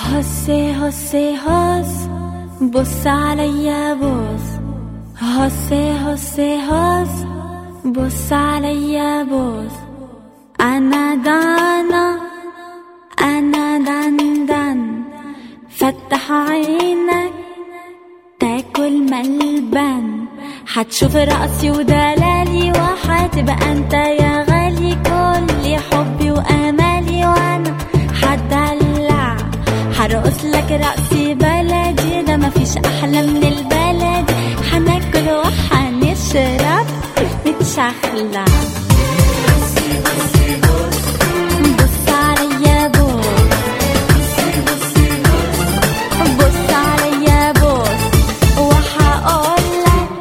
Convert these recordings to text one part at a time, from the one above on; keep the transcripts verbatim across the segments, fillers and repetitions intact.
هسي هسي هس بص عليا بص، هسي هسي هس بص عليا بص. أنا دانا أنا دان دان، فتح عينك تاكل ملبن، حتشوف رأسي ودلالي وحتبقى انت يا غالي كل حبي وامالي. وانا حدلع حرقص لك رأسي بلدي، ده مفيش احلى من البلد. حناكل وحنشرب نتشخلع. بص عليا بص، بص عليا بص، وحقولك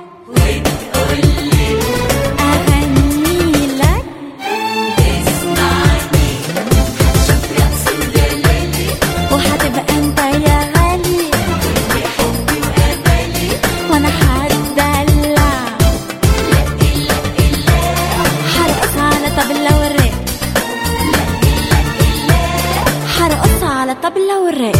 أغني لك اسمعني، هتشوف رأسي ودلالي وهتبقى انت يا غالي حبي وأمالي. وانا هتدلع حرقص على طبلة والرق، حرقص على طبلة والرق.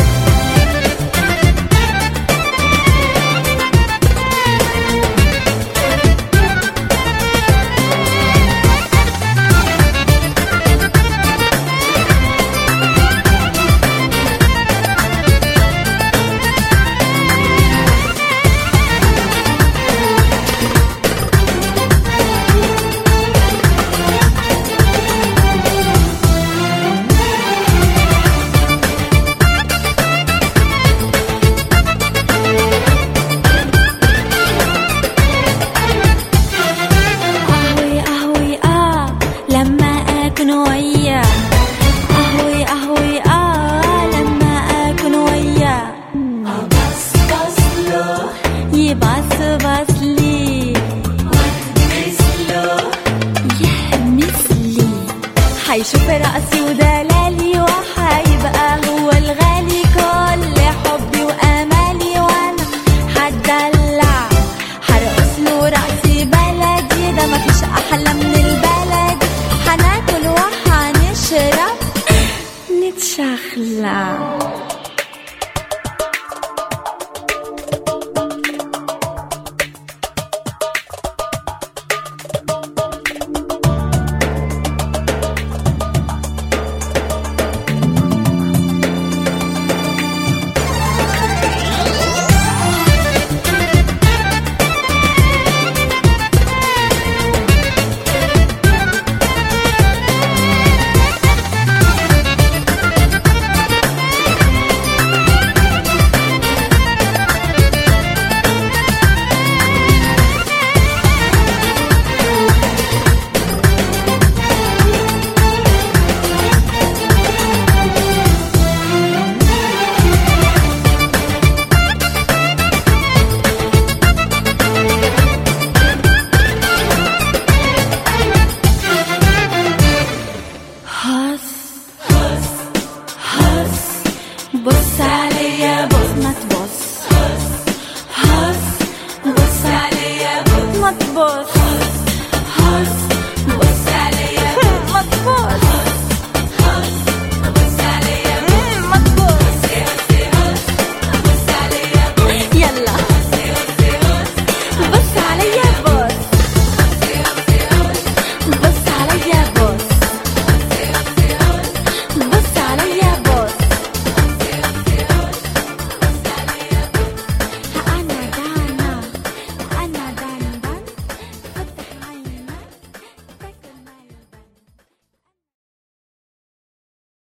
ويا أهوي أهوي آه لما أكون ويا أبص بص له يبص بص لي وأهمس له يهمس لي. حيشوف رأسي ودلالي وحيبقى هو الغالي كل حبي وأمالي. وأنا حدلع حرقص له رأسي بلدي، ده مفيش أحلى من البلد. حناكل وحنشرب نتشخلع. هس هس هس بص على